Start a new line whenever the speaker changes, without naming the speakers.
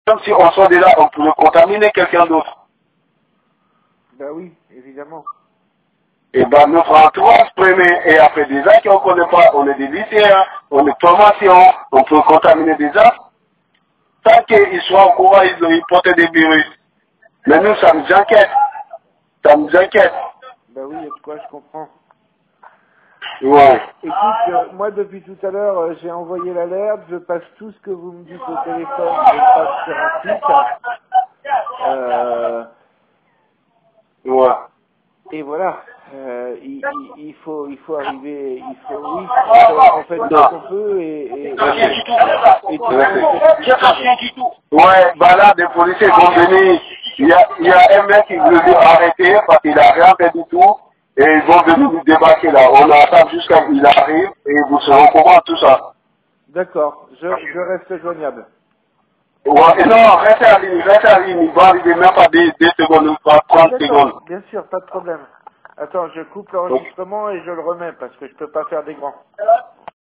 Même si on sort de là, on peut contaminer quelqu'un d'autre.
Ben oui, évidemment.
Et ben, notre entourage premier, et après des gens qu'on ne connaît pas, on est des lycéens, on est formation, on peut contaminer des gens. Tant qu'ils soient au courant, ils portent des virus. Mais nous, ça nous inquiète. Ça nous inquiète.
Ben oui, il y a de quoi, je comprends.
Ouais.
Écoute, moi depuis tout à l'heure, j'ai envoyé l'alerte, je passe tout ce que vous me dites au téléphone, je le passe sur un site. Euh,
Ouais.
et voilà, il faut arriver, oui, on fait tout ce qu'on peut et tout le monde fait ce qu'il peut.
Ouais, bah là, des policiers vont venir. Il y a un mec qui veut dire arrêter parce qu'il n'a rien fait du tout. Et ils vont venir nous débarquer là. On attend jusqu'à qu'il arrive et vous serez au courant de tout ça.
D'accord, je reste joignable.
Ouais, et non, restez à ligne. Il va arriver même pas des secondes, ou pas 30 secondes.
D'accord, bien sûr, pas de problème. Attends, je coupe
Ok.
l'enregistrement et je le remets parce que je peux pas faire des grands.